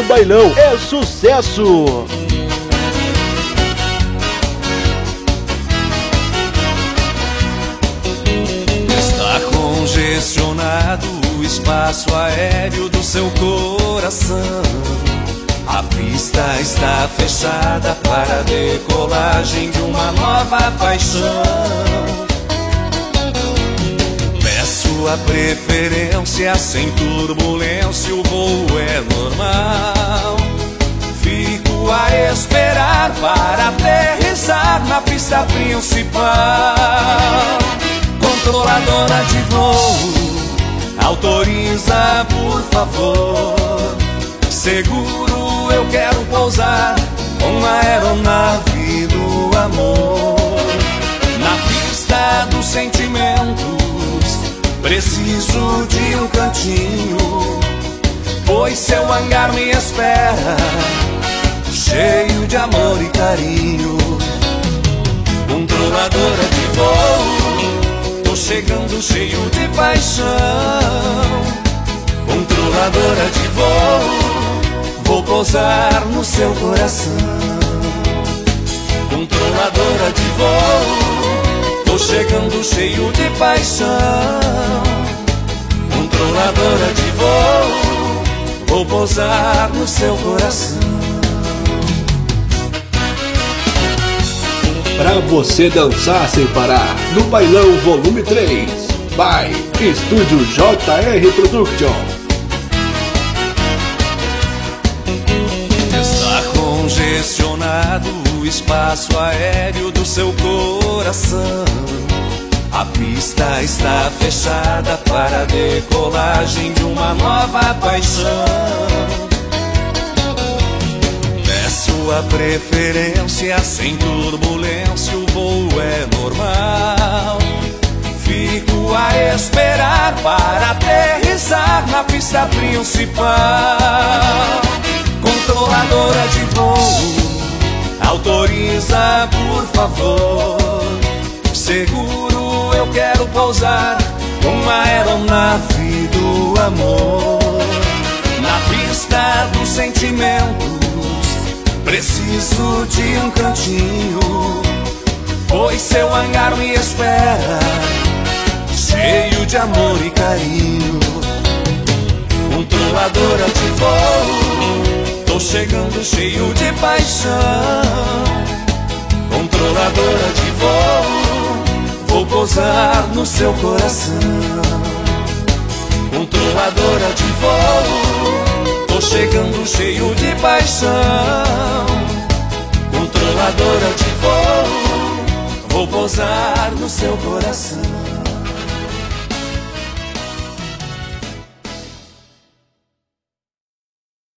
bailão é sucesso! Está congestionado o espaço aéreo do seu coração. A pista está fechada para a decolagem de uma nova paixão. Peço a preferência sem turbulência, o voo é normal. Fico a esperar para aterrissar na pista principal. Controladora de voo, autoriza por favor. Seguro, eu quero pousar com a aeronave do amor. Na pista dos sentimentos, preciso de um cantinho, pois seu hangar me espera, cheio de amor e carinho. Controladora de voo, tô chegando cheio de paixão. Controladora de voo, vou pousar no seu coração. Controladora de voo, tô chegando cheio de paixão. Controladora de voo, vou pousar no seu coração. Pra você dançar sem parar, no Bailão Volume 3, by Estúdio JR Production. Congestionado o espaço aéreo do seu coração. A pista está fechada para a decolagem de uma nova paixão. Peço a preferência sem turbulência, o voo é normal. Fico a esperar para aterrissar na pista principal. Controladora de voo, autoriza por favor. Seguro, eu quero pousar com a aeronave do amor. Na pista dos sentimentos, preciso de um cantinho, pois seu hangar me espera, cheio de amor e carinho. Controladora de voo, tô chegando cheio de paixão. Controladora de voo, vou pousar no seu coração. Controladora de voo, tô chegando cheio de paixão. Controladora de voo, vou pousar no seu coração.